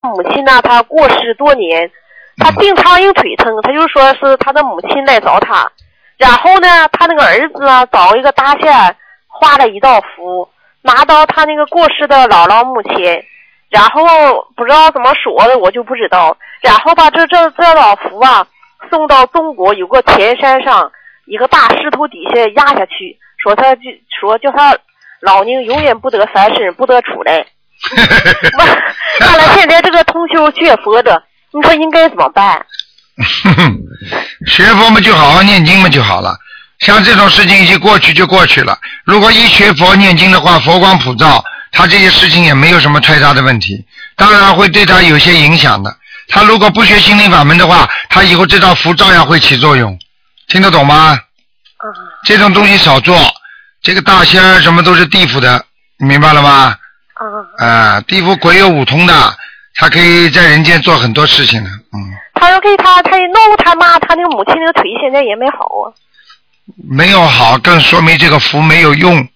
母亲呢，她过世多年，她经常有腿疼，她就说是她的母亲来找她，然后呢，她那个儿子啊找一个大仙画了一道符，拿到他那个过世的姥姥墓前，然后不知道怎么说的，我就不知道，然后把这道符啊送到中国有个前山上一个大石头底下压下去，说叫他老宁永远不得翻身，不得出来。完了，现在这个同修学佛的，你说应该怎么办？ 学佛嘛，就好好念经嘛就好了。像这种事情一过去就过去了。如果一学佛念经的话，佛光普照，他这些事情也没有什么太大的问题。当然会对他有些影响的。他如果不学心灵法门的话，他以后这道符照样会起作用。听得懂吗？这种东西少做。这个大仙儿什么都是地府的，你明白了吗？地府鬼有五通的，他可以在人间做很多事情的。 他说给他弄他妈，他那个母亲那个腿现在也没好啊。 没有好，更说明这个符没有用。